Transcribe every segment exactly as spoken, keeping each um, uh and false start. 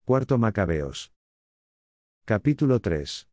Cuarto Macabeos. Capítulo tres.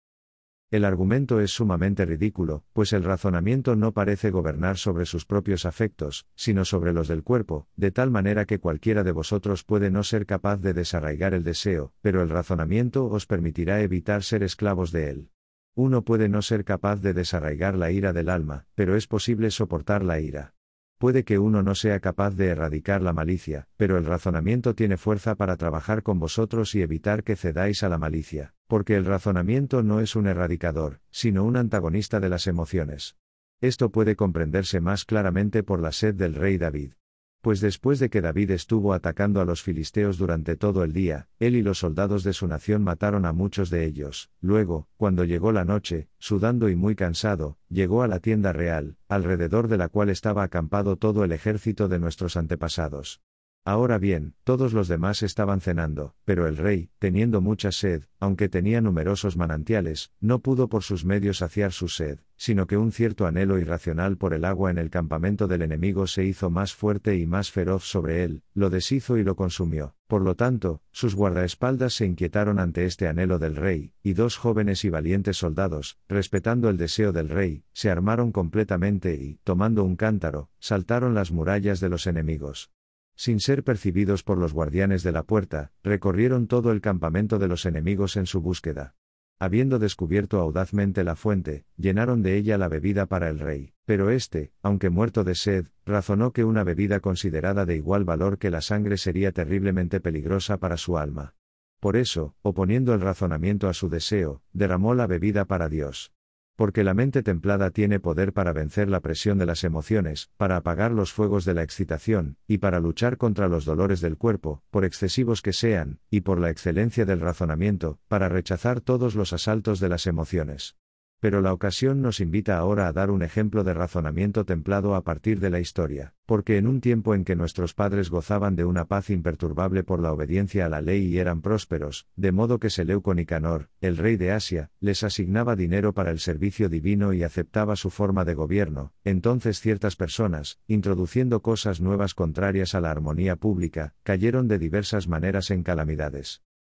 El argumento es sumamente ridículo, pues el razonamiento no parece gobernar sobre sus propios afectos, sino sobre los del cuerpo, de tal manera que cualquiera de vosotros puede no ser capaz de desarraigar el deseo, pero el razonamiento os permitirá evitar ser esclavos de él. Uno puede no ser capaz de desarraigar la ira del alma, pero es posible soportar la ira. Puede que uno no sea capaz de erradicar la malicia, pero el razonamiento tiene fuerza para trabajar con vosotros y evitar que cedáis a la malicia, porque el razonamiento no es un erradicador, sino un antagonista de las emociones. Esto puede comprenderse más claramente por la sed del rey David. Pues después de que David estuvo atacando a los filisteos durante todo el día, él y los soldados de su nación mataron a muchos de ellos. Luego, cuando llegó la noche, sudando y muy cansado, llegó a la tienda real, alrededor de la cual estaba acampado todo el ejército de nuestros antepasados. Ahora bien, todos los demás estaban cenando, pero el rey, teniendo mucha sed, aunque tenía numerosos manantiales, no pudo por sus medios saciar su sed, sino que un cierto anhelo irracional por el agua en el campamento del enemigo se hizo más fuerte y más feroz sobre él, lo deshizo y lo consumió. Por lo tanto, sus guardaespaldas se inquietaron ante este anhelo del rey, y dos jóvenes y valientes soldados, respetando el deseo del rey, se armaron completamente y, tomando un cántaro, saltaron las murallas de los enemigos. Sin ser percibidos por los guardianes de la puerta, recorrieron todo el campamento de los enemigos en su búsqueda. Habiendo descubierto audazmente la fuente, llenaron de ella la bebida para el rey, pero éste, aunque muerto de sed, razonó que una bebida considerada de igual valor que la sangre sería terriblemente peligrosa para su alma. Por eso, oponiendo el razonamiento a su deseo, derramó la bebida para Dios. Porque la mente templada tiene poder para vencer la presión de las emociones, para apagar los fuegos de la excitación, y para luchar contra los dolores del cuerpo, por excesivos que sean, y por la excelencia del razonamiento, para rechazar todos los asaltos de las emociones. Pero la ocasión nos invita ahora a dar un ejemplo de razonamiento templado a partir de la historia, porque en un tiempo en que nuestros padres gozaban de una paz imperturbable por la obediencia a la ley y eran prósperos, de modo que Seleuco Nicanor, el rey de Asia, les asignaba dinero para el servicio divino y aceptaba su forma de gobierno, entonces ciertas personas, introduciendo cosas nuevas contrarias a la armonía pública, cayeron de diversas maneras en calamidades.